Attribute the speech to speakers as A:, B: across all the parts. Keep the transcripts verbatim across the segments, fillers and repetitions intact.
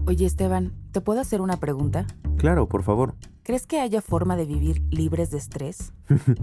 A: Oye, Esteban, ¿te puedo hacer una pregunta?
B: Claro, por favor.
A: ¿Crees que haya forma de vivir libres de estrés?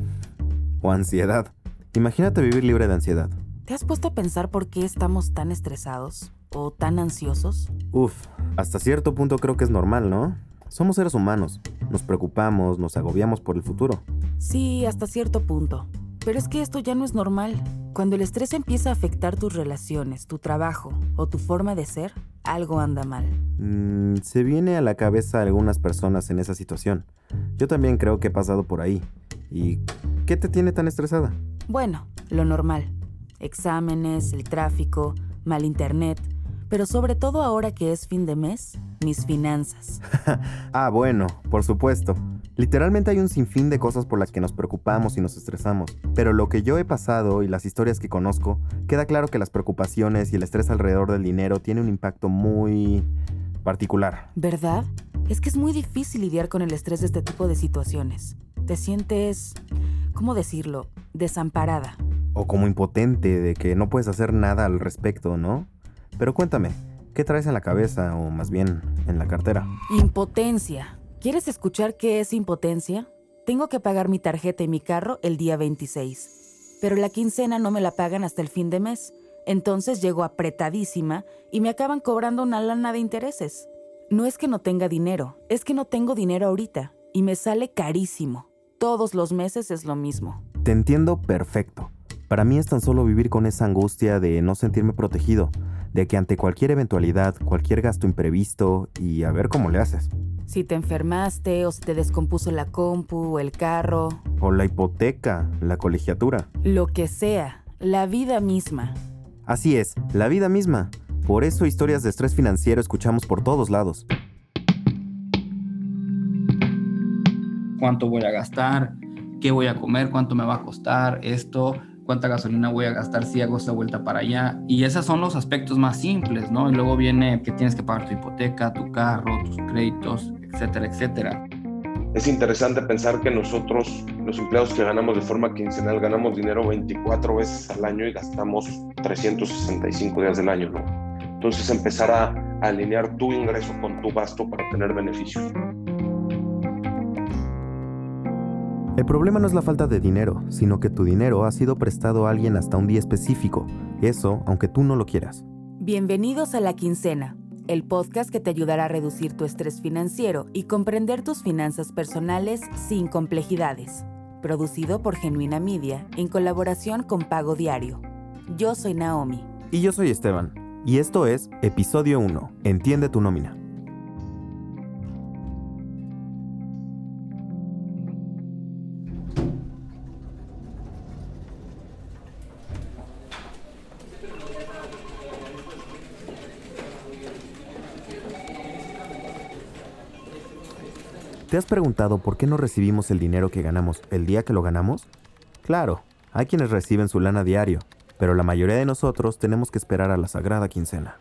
B: O ansiedad. Imagínate vivir libre de ansiedad.
A: ¿Te has puesto a pensar por qué estamos tan estresados o tan ansiosos?
B: Uf, hasta cierto punto creo que es normal, ¿no? Somos seres humanos. Nos preocupamos, nos agobiamos por el futuro.
A: Sí, hasta cierto punto. Pero es que esto ya no es normal. Cuando el estrés empieza a afectar tus relaciones, tu trabajo o tu forma de ser, algo anda mal.
B: Mm, se viene a la cabeza a algunas personas en esa situación. Yo también creo que he pasado por ahí. ¿Y qué te tiene tan estresada?
A: Bueno, lo normal. Exámenes, el tráfico, mal internet, pero sobre todo ahora que es fin de mes, mis finanzas.
B: Ah, bueno, por supuesto. Literalmente hay un sinfín de cosas por las que nos preocupamos y nos estresamos. Pero lo que yo he pasado y las historias que conozco, queda claro que las preocupaciones y el estrés alrededor del dinero tienen un impacto muy particular.
A: ¿Verdad? Es que es muy difícil lidiar con el estrés de este tipo de situaciones. Te sientes, ¿cómo decirlo?, desamparada.
B: O como impotente de que no puedes hacer nada al respecto, ¿no? Pero cuéntame, ¿qué traes en la cabeza o más bien en la cartera?
A: Impotencia. ¿Quieres escuchar qué es impotencia? Tengo que pagar mi tarjeta y mi carro el día veintiséis, pero la quincena no me la pagan hasta el fin de mes. Entonces llego apretadísima y me acaban cobrando una lana de intereses. No es que no tenga dinero, es que no tengo dinero ahorita y me sale carísimo. Todos los meses es lo mismo.
B: Te entiendo perfecto. Para mí es tan solo vivir con esa angustia de no sentirme protegido, de que ante cualquier eventualidad, cualquier gasto imprevisto y a ver cómo le haces.
A: Si te enfermaste o si te descompuso la compu o el carro,
B: O la hipoteca, la colegiatura.
A: lo que sea, la vida misma.
B: Así es, la vida misma. Por eso historias de estrés financiero escuchamos por todos lados.
C: ¿Cuánto voy a gastar? ¿Qué voy a comer? ¿Cuánto me va a costar esto? ¿Cuánta gasolina voy a gastar si hago esta vuelta para allá? Y esos son los aspectos más simples, ¿no? Y luego viene que tienes que pagar tu hipoteca, tu carro, tus créditos, etcétera, etcétera.
D: Es interesante pensar que nosotros, los empleados que ganamos de forma quincenal, ganamos dinero veinticuatro veces al año y gastamos trescientos sesenta y cinco días del año, ¿no? Entonces empezar a, a alinear tu ingreso con tu gasto para tener beneficios.
B: El problema no es la falta de dinero, sino que tu dinero ha sido prestado a alguien hasta un día específico. Eso, aunque tú no lo quieras.
A: Bienvenidos a La Quincena, el podcast que te ayudará a reducir tu estrés financiero y comprender tus finanzas personales sin complejidades. Producido por Genuina Media en colaboración con Pago Diario. Yo soy Naomi.
B: Y yo soy Esteban. Y esto es Episodio uno. Entiende tu nómina. ¿Te has preguntado por qué no recibimos el dinero que ganamos el día que lo ganamos? Claro, hay quienes reciben su lana diario, pero la mayoría de nosotros tenemos que esperar a la sagrada quincena.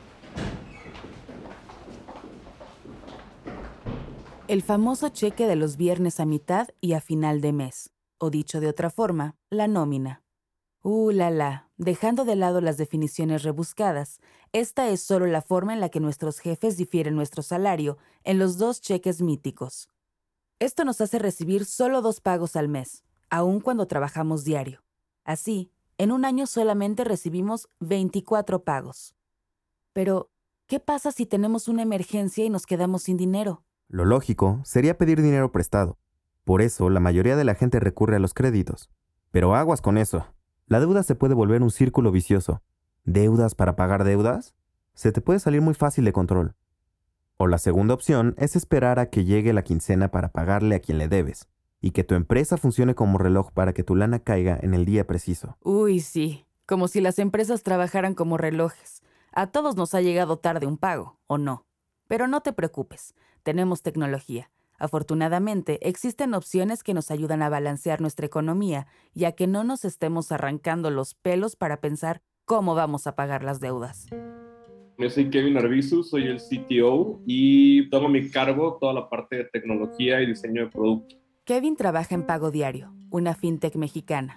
A: El famoso cheque de los viernes a mitad y a final de mes, o dicho de otra forma, la nómina. Uh, la, la, dejando de lado las definiciones rebuscadas, esta es solo la forma en la que nuestros jefes difieren nuestro salario en los dos cheques míticos. Esto nos hace recibir solo dos pagos al mes, aun cuando trabajamos diario. Así, en un año solamente recibimos veinticuatro pagos. Pero, ¿qué pasa si tenemos una emergencia y nos quedamos sin dinero?
B: Lo lógico sería pedir dinero prestado. Por eso, la mayoría de la gente recurre a los créditos. Pero aguas con eso. La deuda se puede volver un círculo vicioso. ¿Deudas para pagar deudas? Se te puede salir muy fácil de control. O la segunda opción es esperar a que llegue la quincena para pagarle a quien le debes, y que tu empresa funcione como reloj para que tu lana caiga en el día preciso.
A: Uy, sí, como si las empresas trabajaran como relojes. A todos nos ha llegado tarde un pago, ¿o no? Pero no te preocupes, tenemos tecnología. Afortunadamente, existen opciones que nos ayudan a balancear nuestra economía y a que no nos estemos arrancando los pelos para pensar cómo vamos a pagar las deudas.
E: Yo soy Kevin Arbizu, soy el C T O y tomo a mi cargo toda la parte de tecnología y diseño de producto.
A: Kevin trabaja en Pago Diario, una fintech mexicana.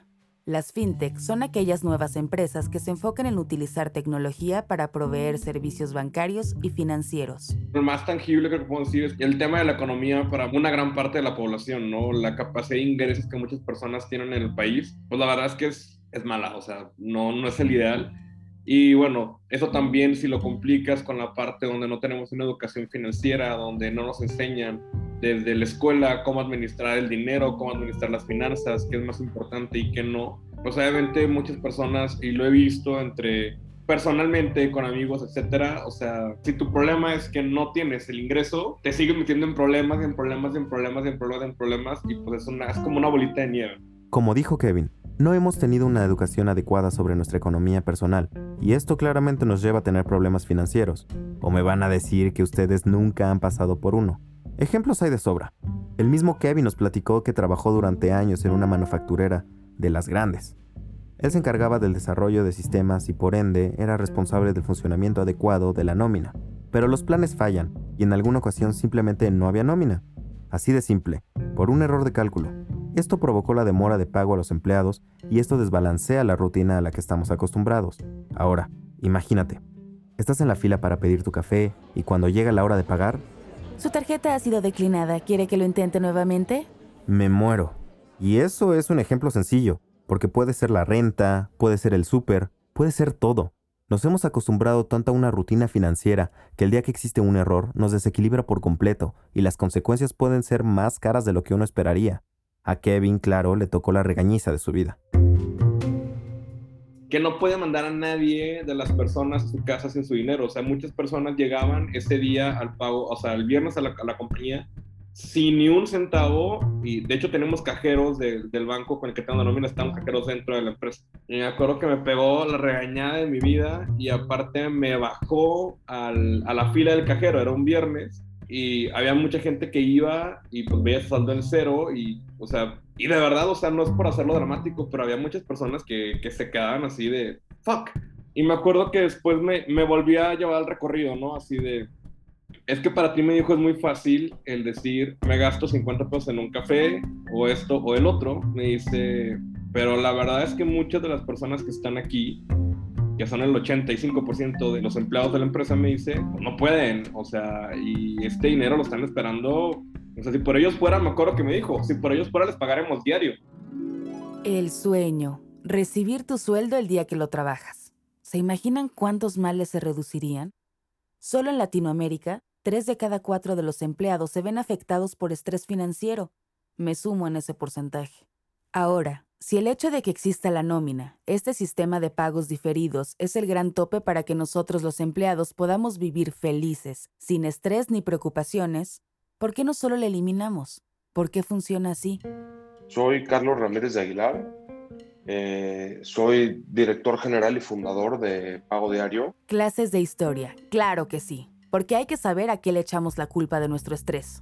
A: Las fintech son aquellas nuevas empresas que se enfocan en utilizar tecnología para proveer servicios bancarios y financieros.
E: Lo más tangible que puedo decir es el tema de la economía para una gran parte de la población, ¿no? La capacidad de ingresos que muchas personas tienen en el país, pues la verdad es que es, es mala, o sea, no, no es el ideal. Y bueno, eso también si lo complicas con la parte donde no tenemos una educación financiera, donde no nos enseñan desde la escuela cómo administrar el dinero, cómo administrar las finanzas, qué es más importante y qué no. Pues obviamente muchas personas, y lo he visto entre personalmente, con amigos, etcétera, o sea, si tu problema es que no tienes el ingreso, te sigues metiendo en problemas, en problemas, en problemas, en problemas, en problemas, y pues es, una, es como una bolita de nieve.
B: Como dijo Kevin, no hemos tenido una educación adecuada sobre nuestra economía personal, y esto claramente nos lleva a tener problemas financieros. ¿O me van a decir que ustedes nunca han pasado por uno? Ejemplos hay de sobra. El mismo Kevin nos platicó que trabajó durante años en una manufacturera de las grandes. Él se encargaba del desarrollo de sistemas y por ende era responsable del funcionamiento adecuado de la nómina. Pero los planes fallan y en alguna ocasión simplemente no había nómina. Así de simple, por un error de cálculo. Esto provocó la demora de pago a los empleados y esto desbalancea la rutina a la que estamos acostumbrados. Ahora, imagínate, estás en la fila para pedir tu café y cuando llega la hora de pagar...
A: Su tarjeta ha sido declinada. ¿Quiere que lo intente nuevamente?
B: Me muero. Y eso es un ejemplo sencillo, porque puede ser la renta, puede ser el súper, puede ser todo. Nos hemos acostumbrado tanto a una rutina financiera que el día que existe un error nos desequilibra por completo y las consecuencias pueden ser más caras de lo que uno esperaría. A Kevin, claro, le tocó la regañiza de su vida.
E: Que no puede mandar a nadie de las personas a su casa sin su dinero. O sea, muchas personas llegaban ese día al pago, o sea, el viernes a la, a la compañía sin ni un centavo, y de hecho tenemos cajeros de, del banco con el que tengo la nómina, están cajeros dentro de la empresa. Y me acuerdo que me pegó la regañada de mi vida y aparte me bajó al, a la fila del cajero, era un viernes, y había mucha gente que iba y pues veía su saldo en cero y, o sea, y de verdad, o sea, no es por hacerlo dramático, pero había muchas personas que, que se quedaban así de, fuck. Y me acuerdo que después me, me volví a llevar al recorrido, ¿no? Así de, es que para ti, me dijo, es muy fácil el decir, me gasto cincuenta pesos en un café, o esto, o el otro. Me dice, pero la verdad es que muchas de las personas que están aquí, que son el ochenta y cinco por ciento de los empleados de la empresa, me dice, pues no pueden, o sea, y este dinero lo están esperando. O sea, si por ellos fuera, me acuerdo que me dijo, si por ellos fuera les pagaremos diario.
A: El sueño, recibir tu sueldo el día que lo trabajas. ¿Se imaginan cuántos males se reducirían? Solo en Latinoamérica, tres de cada cuatro de los empleados se ven afectados por estrés financiero. Me sumo en ese porcentaje. Ahora, si el hecho de que exista la nómina, este sistema de pagos diferidos, es el gran tope para que nosotros los empleados podamos vivir felices, sin estrés ni preocupaciones, ¿por qué no solo la eliminamos? ¿Por qué funciona así?
D: Soy Carlos Ramírez de Aguilar. Eh, soy director general y fundador de Pago Diario.
A: Clases de historia, claro que sí, porque hay que saber a qué le echamos la culpa de nuestro estrés.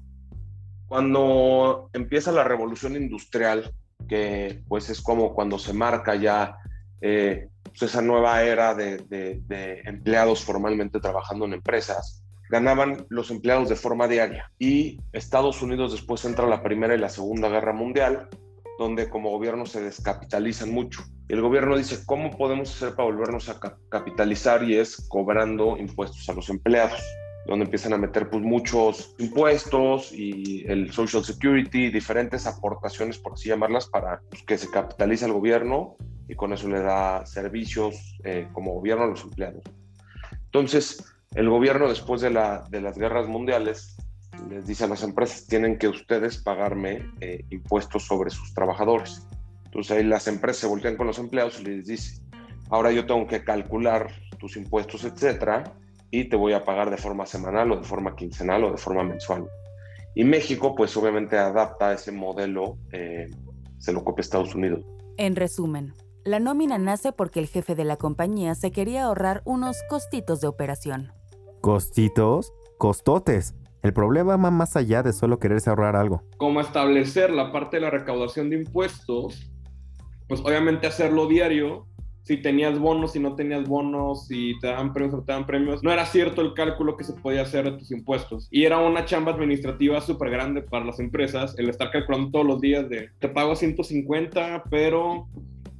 D: Cuando empieza la revolución industrial, que pues es como cuando se marca ya eh, pues esa nueva era de, de, de empleados formalmente trabajando en empresas, ganaban los empleados de forma diaria. Y Estados Unidos después entra la Primera y la Segunda Guerra Mundial, donde como gobierno se descapitalizan mucho. Y el gobierno dice, ¿cómo podemos hacer para volvernos a capitalizar? Y es cobrando impuestos a los empleados, donde empiezan a meter pues muchos impuestos y el Social Security, diferentes aportaciones, por así llamarlas, para pues, que se capitalice el gobierno y con eso le da servicios eh, como gobierno a los empleados. Entonces, el gobierno después de, la, de las guerras mundiales les dice a las empresas, tienen que ustedes pagarme eh, impuestos sobre sus trabajadores. Entonces ahí las empresas se voltean con los empleados y les dice, ahora yo tengo que calcular tus impuestos, etcétera, y te voy a pagar de forma semanal o de forma quincenal o de forma mensual. Y México pues obviamente adapta ese modelo, eh, se lo copia Estados Unidos.
A: En resumen, la nómina nace porque el jefe de la compañía se quería ahorrar unos costitos de operación.
B: ¿Costitos? ¡Costotes! El problema va más allá de solo quererse ahorrar algo.
E: Como establecer la parte de la recaudación de impuestos, pues obviamente hacerlo diario, si tenías bonos, si no tenías bonos, si te daban premios o no te daban premios, no era cierto el cálculo que se podía hacer de tus impuestos. Y era una chamba administrativa súper grande para las empresas, el estar calculando todos los días de, te pago ciento cincuenta, pero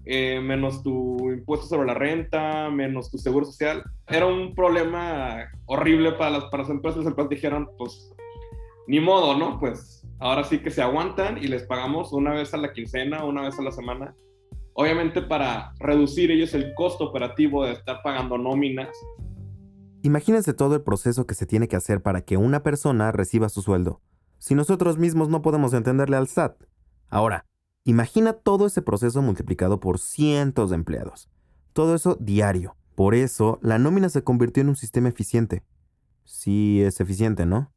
E: eh, menos tu impuesto sobre la renta, menos tu seguro social. Era un problema horrible para las, para las empresas. Las empresas dijeron, pues, ni modo, ¿no? Pues ahora sí que se aguantan y les pagamos una vez a la quincena, una vez a la semana. Obviamente para reducir ellos el costo operativo de estar pagando nóminas.
B: Imagínense todo el proceso que se tiene que hacer para que una persona reciba su sueldo, si nosotros mismos no podemos entenderle al S A T. Ahora, imagina todo ese proceso multiplicado por cientos de empleados. Todo eso diario. Por eso, la nómina se convirtió en un sistema eficiente. Sí, es eficiente, ¿no?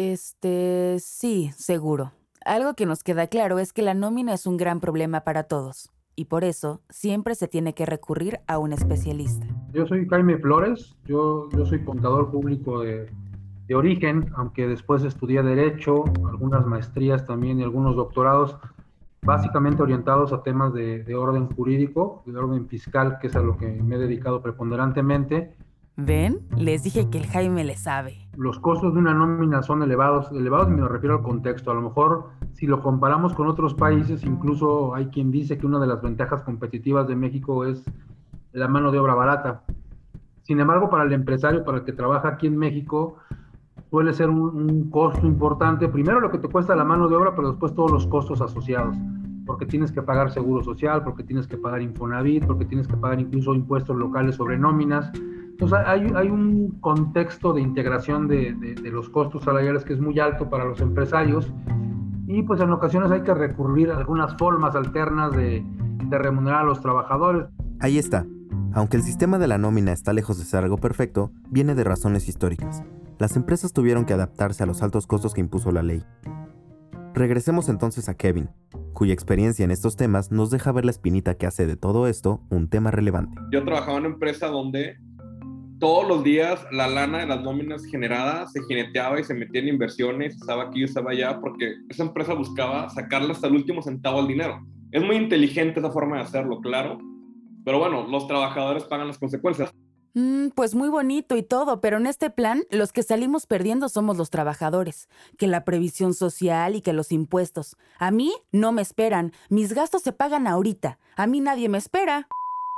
A: Este, sí, seguro. Algo que nos queda claro es que la nómina es un gran problema para todos. Y por eso, siempre se tiene que recurrir a un especialista.
F: Yo soy Jaime Flores, yo, yo soy contador público de, de origen, aunque después estudié Derecho, algunas maestrías también y algunos doctorados, básicamente orientados a temas de, de orden jurídico, de orden fiscal, que es a lo que me he dedicado preponderantemente.
A: ¿Ven? Les dije que el Jaime le sabe.
F: Los costos de una nómina son elevados, elevados me refiero al contexto. A lo mejor, si lo comparamos con otros países, incluso hay quien dice que una de las ventajas competitivas de México es la mano de obra barata. Sin embargo, para el empresario, para el que trabaja aquí en México, suele ser un, un costo importante. Primero lo que te cuesta la mano de obra, pero después todos los costos asociados. Porque tienes que pagar seguro social, porque tienes que pagar Infonavit, porque tienes que pagar incluso impuestos locales sobre nóminas. Entonces hay, hay un contexto de integración de, de, de los costos salariales que es muy alto para los empresarios y pues en ocasiones hay que recurrir a algunas formas alternas de, de remunerar a los trabajadores.
B: Ahí está. Aunque el sistema de la nómina está lejos de ser algo perfecto, viene de razones históricas. Las empresas tuvieron que adaptarse a los altos costos que impuso la ley. Regresemos entonces a Kevin, cuya experiencia en estos temas nos deja ver la espinita que hace de todo esto un tema relevante.
E: Yo trabajaba en una empresa donde todos los días la lana de las nóminas generadas se jineteaba y se metía en inversiones, estaba aquí, estaba allá, porque esa empresa buscaba sacarle hasta el último centavo al dinero. Es muy inteligente esa forma de hacerlo, claro, pero bueno, los trabajadores pagan las consecuencias.
A: Mm, pues muy bonito y todo, pero en este plan los que salimos perdiendo somos los trabajadores. Que la previsión social y que los impuestos. A mí no me esperan, mis gastos se pagan ahorita, a mí nadie me espera.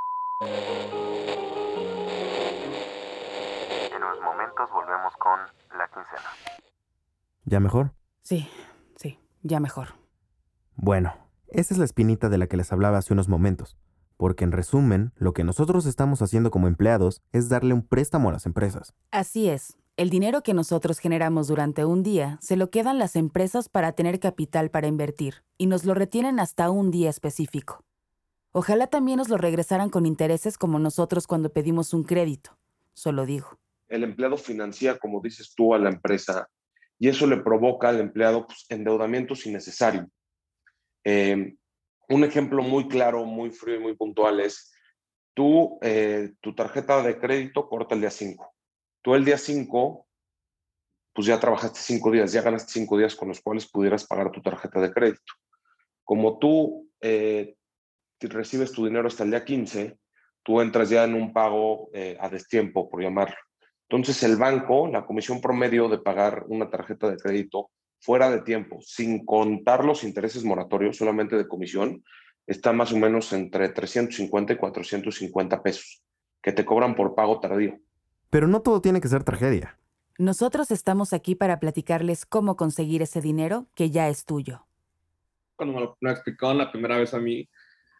B: Volvemos con la quincena. ¿Ya mejor?
A: Sí, sí, ya mejor.
B: Bueno, esa es la espinita de la que les hablaba hace unos momentos, porque en resumen, lo que nosotros estamos haciendo como empleados es darle un préstamo a las empresas.
A: Así es, el dinero que nosotros generamos durante un día se lo quedan las empresas para tener capital para invertir, y nos lo retienen hasta un día específico. Ojalá también nos lo regresaran con intereses como nosotros cuando pedimos un crédito, solo digo.
D: El empleado financia, como dices tú, a la empresa y eso le provoca al empleado pues, endeudamientos innecesarios. Eh, un ejemplo muy claro, muy frío y muy puntual es tú, eh, tu tarjeta de crédito corta el día cinco. Tú el día cinco, pues ya trabajaste cinco días, ya ganaste cinco días con los cuales pudieras pagar tu tarjeta de crédito. Como tú eh, recibes tu dinero hasta el día quince, tú entras ya en un pago eh, a destiempo, por llamarlo. Entonces el banco, la comisión promedio de pagar una tarjeta de crédito fuera de tiempo, sin contar los intereses moratorios, solamente de comisión, está más o menos entre trescientos cincuenta y cuatrocientos cincuenta pesos, que te cobran por pago tardío.
B: Pero no todo tiene que ser tragedia.
A: Nosotros estamos aquí para platicarles cómo conseguir ese dinero que ya es tuyo.
E: Cuando me lo, me lo explicaron la primera vez a mí,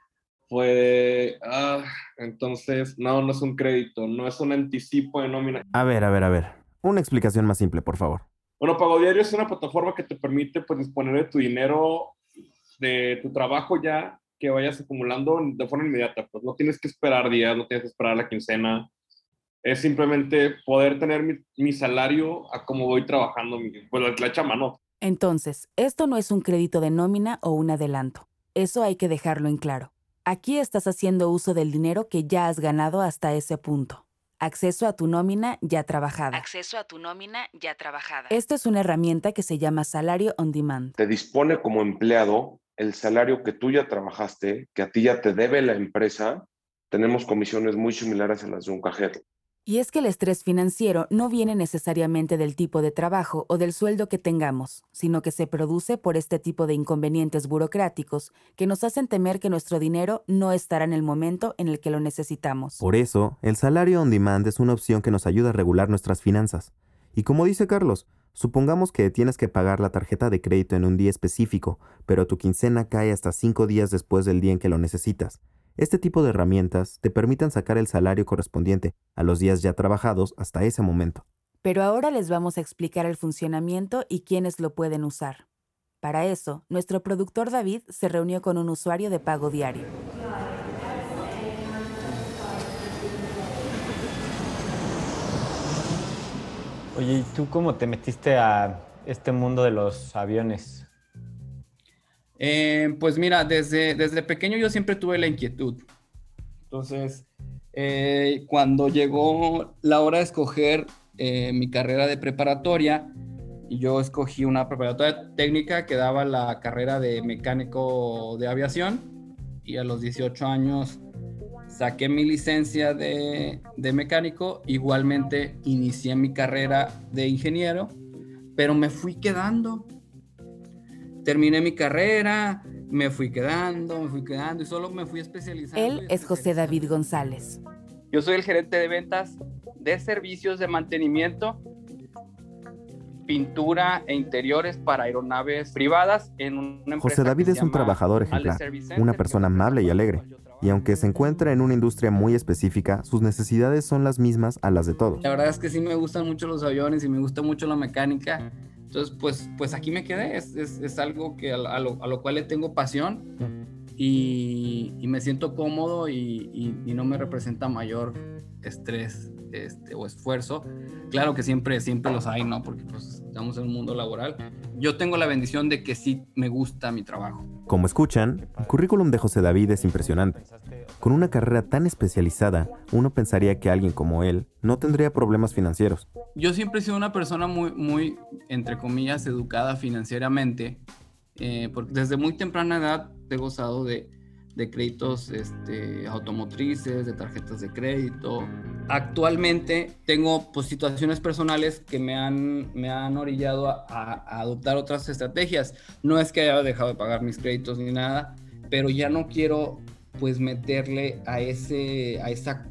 E: fue, ah, entonces, no, no es un crédito, no es un anticipo de nómina.
B: A ver, a ver, a ver. Una explicación más simple, por favor.
E: Bueno, Pago Diario es una plataforma que te permite pues, disponer de tu dinero, de tu trabajo ya, que vayas acumulando de forma inmediata. Pues no tienes que esperar días, no tienes que esperar la quincena. Es simplemente poder tener mi, mi salario a como voy trabajando, mi, pues la, la chama, ¿no?
A: Entonces, esto no es un crédito de nómina o un adelanto. Eso hay que dejarlo en claro. Aquí estás haciendo uso del dinero que ya has ganado hasta ese punto. Acceso a tu nómina ya trabajada. Acceso a tu nómina ya trabajada. Esto es una herramienta que se llama Salario on Demand.
D: Te dispone como empleado el salario que tú ya trabajaste, que a ti ya te debe la empresa. Tenemos comisiones muy similares a las de un cajero.
A: Y es que el estrés financiero no viene necesariamente del tipo de trabajo o del sueldo que tengamos, sino que se produce por este tipo de inconvenientes burocráticos que nos hacen temer que nuestro dinero no estará en el momento en el que lo necesitamos.
B: Por eso, el salario on demand es una opción que nos ayuda a regular nuestras finanzas. Y como dice Carlos, supongamos que tienes que pagar la tarjeta de crédito en un día específico, pero tu quincena cae hasta cinco días después del día en que lo necesitas. Este tipo de herramientas te permiten sacar el salario correspondiente a los días ya trabajados hasta ese momento.
A: Pero ahora les vamos a explicar el funcionamiento y quiénes lo pueden usar. Para eso, nuestro productor David se reunió con un usuario de pago diario.
G: Oye, ¿y tú cómo te metiste a este mundo de los aviones?
C: Eh, pues mira, desde, desde pequeño yo siempre tuve la inquietud. Entonces, eh, cuando llegó la hora de escoger eh, mi carrera de preparatoria, yo escogí una preparatoria técnica que daba la carrera de mecánico de aviación, y a los dieciocho años saqué mi licencia de, de mecánico. Igualmente inicié mi carrera de ingeniero, pero me fui quedando. Terminé mi carrera, me fui quedando, me fui quedando y solo me fui especializando.
A: Él es José David González.
C: Yo soy el gerente de ventas de servicios de mantenimiento, pintura e interiores para aeronaves privadas en una empresa.
B: José David
C: que
B: es
C: se
B: un
C: llama
B: trabajador
C: Ale
B: ejemplar,
C: Service Center,
B: una
C: que
B: persona
C: es la
B: amable y
C: empresa
B: alegre.
C: con la cual yo trabajo.
B: Y aunque se encuentra en una industria muy específica, sus necesidades son las mismas a las de todos.
C: La verdad es que sí me gustan mucho los aviones y me gusta mucho la mecánica. Entonces, pues, pues aquí me quedé. Es, es, es algo que a, a, lo, a lo cual le tengo pasión y, y me siento cómodo y, y, y no me representa mayor estrés este, o esfuerzo. Claro que siempre, siempre los hay, ¿no? Porque pues, estamos en un mundo laboral. Yo tengo la bendición de que sí me gusta mi trabajo.
B: Como escuchan, el currículum de José David es impresionante. Con una carrera tan especializada, uno pensaría que alguien como él no tendría problemas financieros.
C: Yo siempre he sido una persona muy, muy, entre comillas, educada financieramente, eh, porque desde muy temprana edad he gozado de, de créditos este, automotrices, de tarjetas de crédito. Actualmente tengo pues, situaciones personales que me han, me han orillado a, a adoptar otras estrategias. No es que haya dejado de pagar mis créditos ni nada, pero ya no quiero pues meterle a, ese, a esa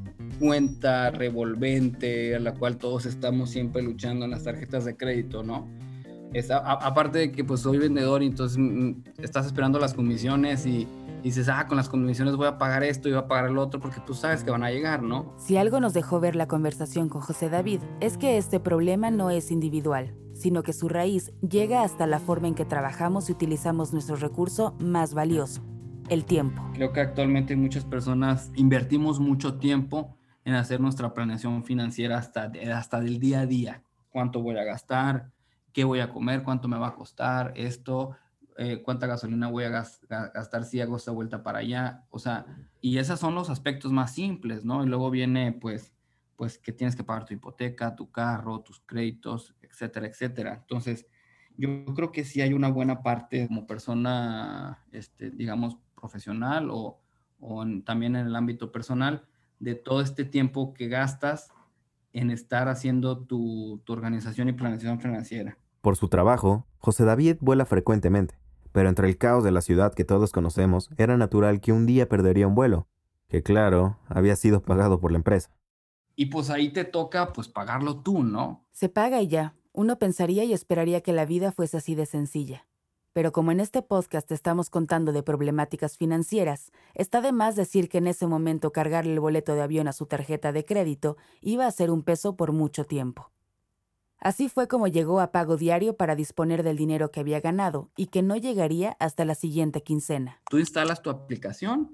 C: cuenta revolvente a la cual todos estamos siempre luchando en las tarjetas de crédito, ¿no? Es, a, a, aparte de que pues soy vendedor y entonces mm, estás esperando las comisiones y, y dices, ah, con las comisiones voy a pagar esto y voy a pagar el otro porque tú sabes que van a llegar, ¿no?
A: Si algo nos dejó ver la conversación con José David, es que este problema no es individual, sino que su raíz llega hasta la forma en que trabajamos y utilizamos nuestro recurso más valioso, el tiempo.
C: Creo que actualmente muchas personas invertimos mucho tiempo en hacer nuestra planeación financiera hasta, hasta del día a día. ¿Cuánto voy a gastar? ¿Qué voy a comer? ¿Cuánto me va a costar esto? Eh, ¿Cuánta gasolina voy a gas, gastar si hago esta vuelta para allá? O sea, y esos son los aspectos más simples, ¿no? Y luego viene, pues, pues que tienes que pagar tu hipoteca, tu carro, tus créditos, etcétera, etcétera. Entonces, yo creo que sí hay una buena parte como persona, este, digamos, profesional o, o en, también en el ámbito personal, de todo este tiempo que gastas en estar haciendo tu, tu organización y planeación financiera.
B: Por su trabajo, José David vuela frecuentemente, pero entre el caos de la ciudad que todos conocemos, era natural que un día perdería un vuelo, que claro, había sido pagado por la empresa.
C: Y pues ahí te toca pues pagarlo tú, ¿no?
A: Se paga y ya. Uno pensaría y esperaría que la vida fuese así de sencilla. Pero como en este podcast estamos contando de problemáticas financieras, está de más decir que en ese momento cargarle el boleto de avión a su tarjeta de crédito iba a ser un peso por mucho tiempo. Así fue como llegó a pago diario para disponer del dinero que había ganado y que no llegaría hasta la siguiente quincena.
C: Tú instalas tu aplicación,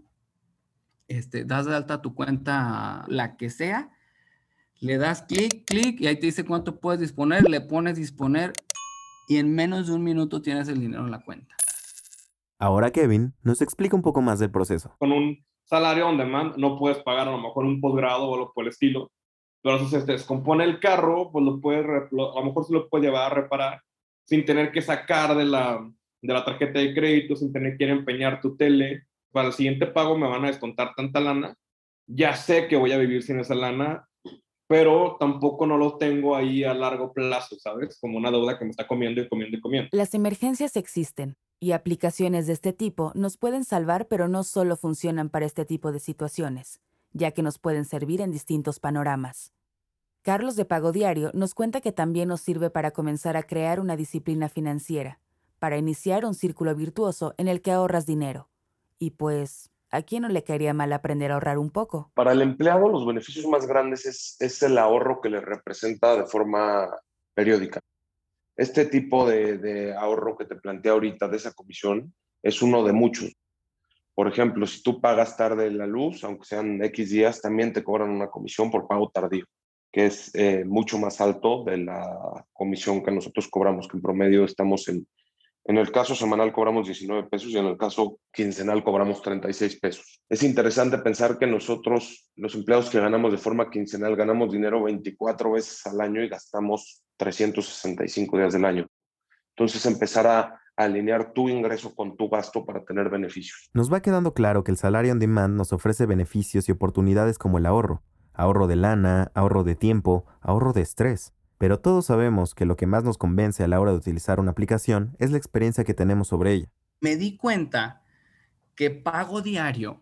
C: este, das de alta tu cuenta, la que sea, le das clic, clic y ahí te dice cuánto puedes disponer, le pones disponer y en menos de un minuto tienes el dinero en la cuenta.
B: Ahora Kevin nos explica un poco más del proceso.
E: Con un salario on demand no puedes pagar a lo mejor un posgrado o algo por el estilo. Pero si se te descompone el carro, pues lo puedes, a lo mejor sí lo puedes llevar a reparar sin tener que sacar de la, de la tarjeta de crédito, sin tener que ir a empeñar tu tele. Para el siguiente pago me van a descontar tanta lana. Ya sé que voy a vivir sin esa lana pero tampoco no lo tengo ahí a largo plazo, ¿sabes? Como una deuda que me está comiendo y comiendo y comiendo.
A: Las emergencias existen, y aplicaciones de este tipo nos pueden salvar, pero no solo funcionan para este tipo de situaciones, ya que nos pueden servir en distintos panoramas. Carlos de Pago Diario nos cuenta que también nos sirve para comenzar a crear una disciplina financiera, para iniciar un círculo virtuoso en el que ahorras dinero. Y pues, ¿a quién no le caería mal aprender a ahorrar un poco?
D: Para el empleado, los beneficios más grandes es, es el ahorro que le representa de forma periódica. Este tipo de, de ahorro que te planteé ahorita de esa comisión es uno de muchos. Por ejemplo, si tú pagas tarde la luz, aunque sean X días, también te cobran una comisión por pago tardío, que es eh, mucho más alto de la comisión que nosotros cobramos, que en promedio estamos en, en el caso semanal cobramos diecinueve pesos y en el caso quincenal cobramos treinta y seis pesos. Es interesante pensar que nosotros, los empleados que ganamos de forma quincenal, ganamos dinero veinticuatro veces al año y gastamos trescientos sesenta y cinco días del año. Entonces, empezar a alinear tu ingreso con tu gasto para tener beneficios.
B: Nos va quedando claro que el salario on demand nos ofrece beneficios y oportunidades como el ahorro, ahorro de lana, ahorro de tiempo, ahorro de estrés. Pero todos sabemos que lo que más nos convence a la hora de utilizar una aplicación es la experiencia que tenemos sobre ella.
C: Me di cuenta que Pago Diario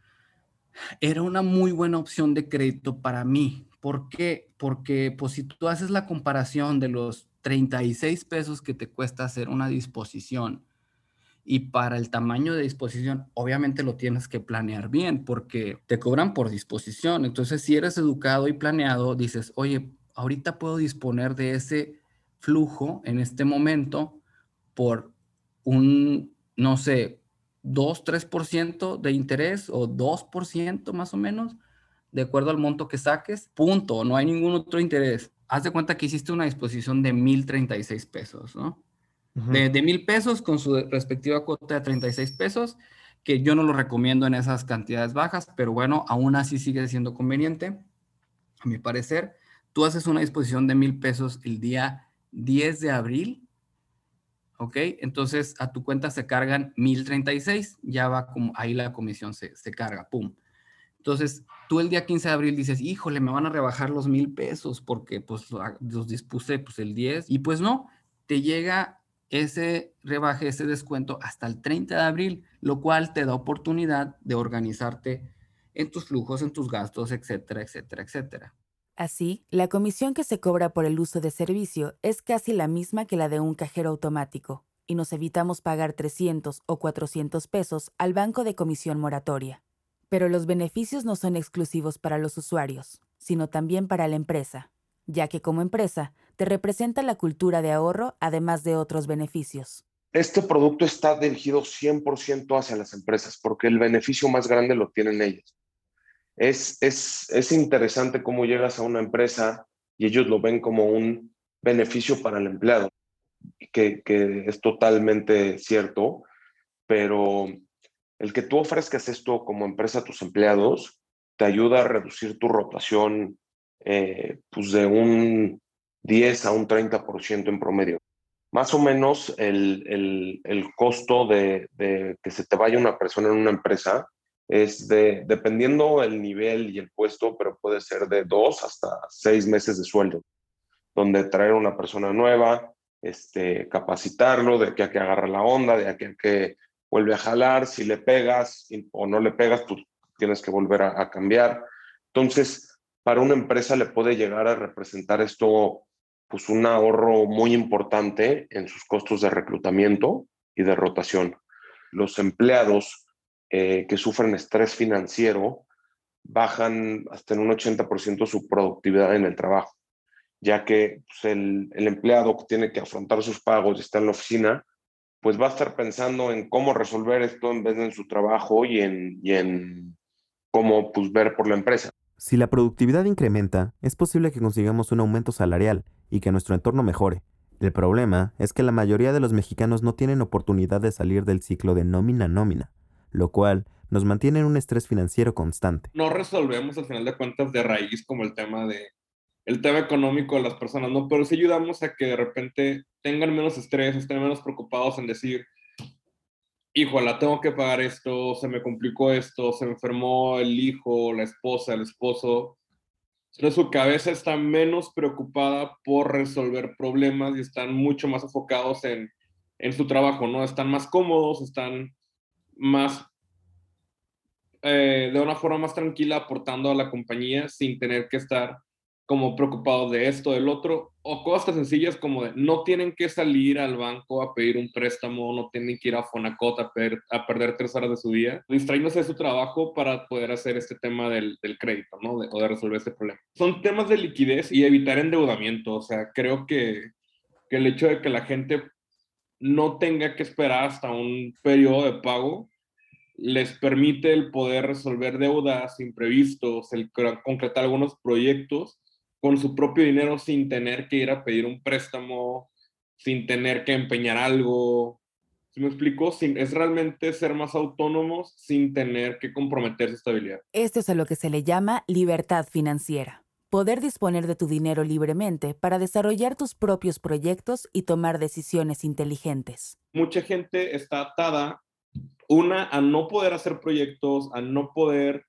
C: era una muy buena opción de crédito para mí. ¿Por qué? Porque pues, si tú haces la comparación de los treinta y seis pesos que te cuesta hacer una disposición y para el tamaño de disposición, obviamente lo tienes que planear bien porque te cobran por disposición. Entonces, si eres educado y planeado, dices, oye, ahorita puedo disponer de ese flujo en este momento por un, no sé, dos, tres por ciento de interés o dos por ciento más o menos, de acuerdo al monto que saques, punto, no hay ningún otro interés. Haz de cuenta que hiciste una disposición de mil treinta y seis pesos, ¿no?
G: Ujú.
C: De, de mil pesos con su respectiva cuota de treinta y seis pesos, que yo no lo recomiendo en esas cantidades bajas, pero bueno, aún así sigue siendo conveniente, a mi parecer. Tú haces una disposición de mil pesos el día diez de abril, ¿ok? Entonces a tu cuenta se cargan mil treinta y seis, ya va como ahí la comisión se, se carga, pum. Entonces tú el día quince de abril dices, híjole, me van a rebajar los mil pesos porque pues los dispuse pues el diez, y pues no, te llega ese rebaje, ese descuento hasta el treinta de abril, lo cual te da oportunidad de organizarte en tus flujos, en tus gastos, etcétera, etcétera, etcétera.
A: Así, la comisión que se cobra por el uso de servicio es casi la misma que la de un cajero automático, y nos evitamos pagar trescientos o cuatrocientos pesos al banco de comisión moratoria. Pero los beneficios no son exclusivos para los usuarios, sino también para la empresa, ya que como empresa te representa la cultura de ahorro además de otros beneficios.
D: Este producto está dirigido cien por ciento hacia las empresas porque el beneficio más grande lo tienen ellas. Es, es, es interesante cómo llegas a una empresa y ellos lo ven como un beneficio para el empleado, que, que es totalmente cierto, pero el que tú ofrezcas esto como empresa a tus empleados te ayuda a reducir tu rotación eh, pues de un diez a un treinta por ciento en promedio. Más o menos el, el, el costo de, de que se te vaya una persona en una empresa es de, dependiendo el nivel y el puesto, pero puede ser de dos hasta seis meses de sueldo, donde traer una persona nueva, este, capacitarlo, de aquí a que agarra la onda, de aquí a que vuelve a jalar, si le pegas o no le pegas, pues tienes que volver a, a cambiar. Entonces, para una empresa le puede llegar a representar esto pues un ahorro muy importante en sus costos de reclutamiento y de rotación. Los empleados eh, que sufren estrés financiero bajan hasta en un ochenta por ciento su productividad en el trabajo, ya que pues, el, el empleado que tiene que afrontar sus pagos y está en la oficina, pues va a estar pensando en cómo resolver esto en vez de en su trabajo y en, y en cómo pues, ver por la empresa.
B: Si la productividad incrementa, es posible que consigamos un aumento salarial y que nuestro entorno mejore. El problema es que la mayoría de los mexicanos no tienen oportunidad de salir del ciclo de nómina a nómina, lo cual nos mantiene en un estrés financiero constante.
E: No resolvemos al final de cuentas de raíz como el tema de el tema económico de las personas, ¿no? Pero sí ayudamos a que de repente tengan menos estrés, estén menos preocupados en decir, híjola, tengo que pagar esto, se me complicó esto, se me enfermó el hijo, la esposa, el esposo. Entonces su cabeza está menos preocupada por resolver problemas y están mucho más enfocados en, en su trabajo, ¿no? Están más cómodos, están más, eh, de una forma más tranquila aportando a la compañía sin tener que estar como preocupados de esto, del otro, o cosas tan sencillas como de no tienen que salir al banco a pedir un préstamo, no tienen que ir a Fonacot a, per, a perder tres horas de su día, distrayéndose de su trabajo para poder hacer este tema del, del crédito, ¿no? De, o de resolver este problema. Son temas de liquidez y evitar endeudamiento. O sea, creo que, que el hecho de que la gente no tenga que esperar hasta un periodo de pago les permite el poder resolver deudas, imprevistos, el concretar algunos proyectos con su propio dinero sin tener que ir a pedir un préstamo, sin tener que empeñar algo. ¿Sí me explico? Sin, es realmente ser más autónomos sin tener que comprometer su estabilidad.
A: Esto es a lo que se le llama libertad financiera. Poder disponer de tu dinero libremente para desarrollar tus propios proyectos y tomar decisiones inteligentes.
E: Mucha gente está atada, una, a no poder hacer proyectos, a no poder...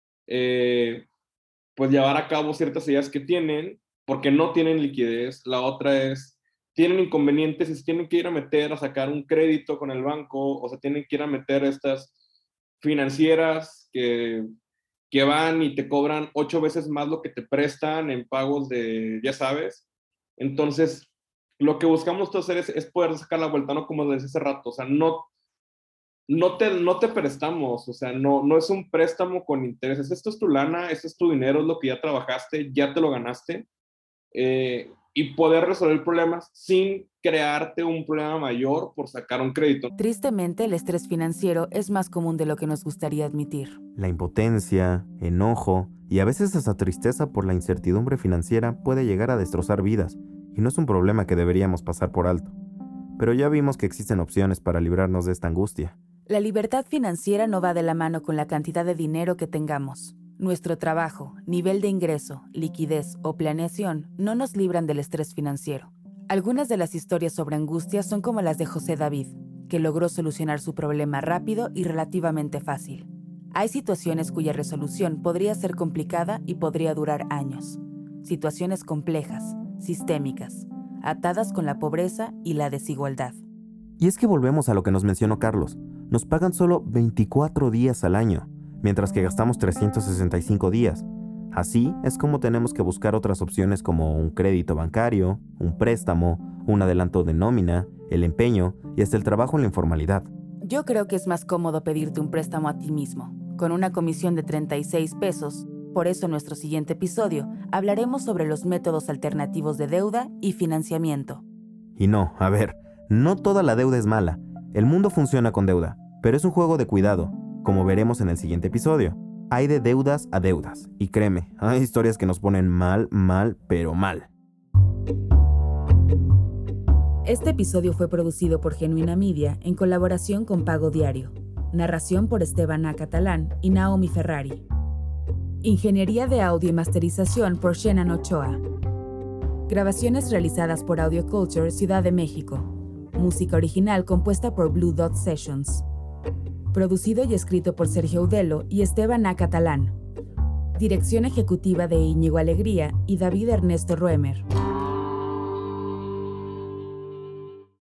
E: Eh, pues llevar a cabo ciertas ideas que tienen, porque no tienen liquidez. La otra es, tienen inconvenientes y se tienen que ir a meter a sacar un crédito con el banco, o se tienen que ir a meter a estas financieras que, que van y te cobran ocho veces más lo que te prestan en pagos de, ya sabes. Entonces, lo que buscamos hacer es, es poder sacar la vuelta, ¿no? Como desde hace rato, o sea, no... No te, no te prestamos, o sea, no, no es un préstamo con intereses. Esto es tu lana, esto es tu dinero, es lo que ya trabajaste, ya te lo ganaste. Eh, y poder resolver problemas sin crearte un problema mayor por sacar un crédito.
A: Tristemente, el estrés financiero es más común de lo que nos gustaría admitir.
B: La impotencia, enojo y a veces hasta tristeza por la incertidumbre financiera puede llegar a destrozar vidas, y no es un problema que deberíamos pasar por alto. Pero ya vimos que existen opciones para librarnos de esta angustia.
A: La libertad financiera no va de la mano con la cantidad de dinero que tengamos. Nuestro trabajo, nivel de ingreso, liquidez o planeación no nos libran del estrés financiero. Algunas de las historias sobre angustia son como las de José David, que logró solucionar su problema rápido y relativamente fácil. Hay situaciones cuya resolución podría ser complicada y podría durar años. Situaciones complejas, sistémicas, atadas con la pobreza y la desigualdad.
B: Y es que volvemos a lo que nos mencionó Carlos. Nos pagan solo veinticuatro días al año, mientras que gastamos trescientos sesenta y cinco días. Así es como tenemos que buscar otras opciones como un crédito bancario, un préstamo, un adelanto de nómina, el empeño y hasta el trabajo en la informalidad.
A: Yo creo que es más cómodo pedirte un préstamo a ti mismo, con una comisión de treinta y seis pesos. Por eso en nuestro siguiente episodio hablaremos sobre los métodos alternativos de deuda y financiamiento.
B: Y no, a ver, no toda la deuda es mala. El mundo funciona con deuda, pero es un juego de cuidado, como veremos en el siguiente episodio. Hay de deudas a deudas, y créeme, hay historias que nos ponen mal, mal, pero mal.
A: Este episodio fue producido por Genuina Media en colaboración con Pago Diario. Narración por Esteban A. Catalán y Naomi Ferrari. Ingeniería de audio y masterización por Shenan Ochoa. Grabaciones realizadas por Audio Culture, Ciudad de México. Música original compuesta por Blue Dot Sessions. Producido y escrito por Sergio Udelo y Esteban A. Catalán. Dirección ejecutiva de Íñigo Alegría y David Ernesto Roemer.